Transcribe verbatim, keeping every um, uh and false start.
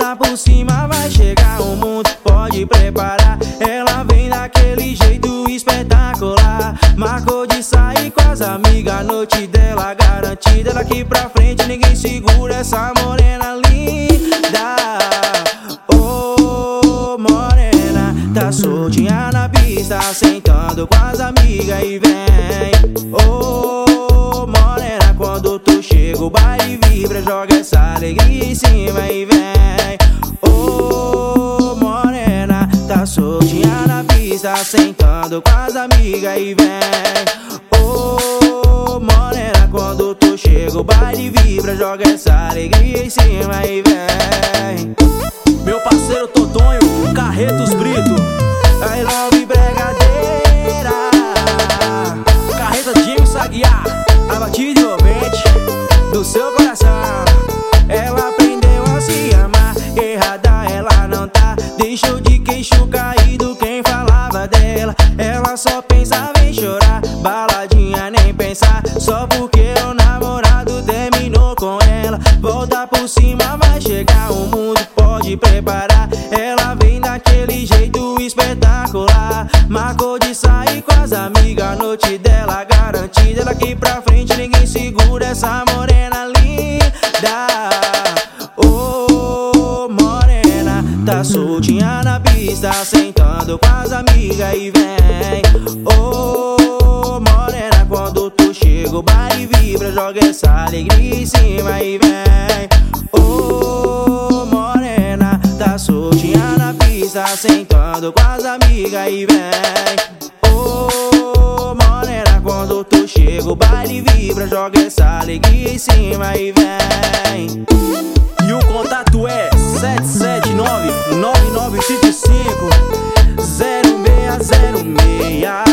Volta por cima, vai chegar o mundo, pode preparar. Ela vem daquele jeito espetacular. Marcou de sair com as amigas, a noite dela garantida. Daqui pra frente ninguém segura essa morena linda. Oh, morena, tá soltinha na pista, sentando com as amigas e vem. Oh, morena, quando tu chega o baile vibra, joga essa alegria em cima e vem. Oh, morena, tá soltinha na pista, sentando com as amigas e vem. Oh, morena, quando tu chega o baile vibra, joga essa alegria em cima e vem. Meu parceiro Todonho, Carretos Brito, I love Bregadeira, Carreta James Aguiar, a batida envolvente do seu coração. Ela aprendeu a se amar, errada ela não tá. Deixou de queixo caído quem falava dela. Ela só pensava em chorar, baladinha nem pensar, só porque o namorado terminou com ela. Volta por cima, vai chegar o mundo, pode preparar. Ela vem daquele jeito espetacular. Marcou de sair com as amigas, a noite dela garantida. Daqui pra frente ninguém segura essa morena linda. Oh, morena, tá soltinha na pista, sentando com as amigas e vem. Oh, morena, quando tu chega o baile vibra, joga essa alegria em cima e vem. Oh, morena, tá soltinha na pista, sentando com as amigas e vem. Oh, morena, quando tu chega o baile vibra, joga essa alegria em cima e vem. E o contato é sete sete nove, nove nove cinco cinco, zero seis zero seis.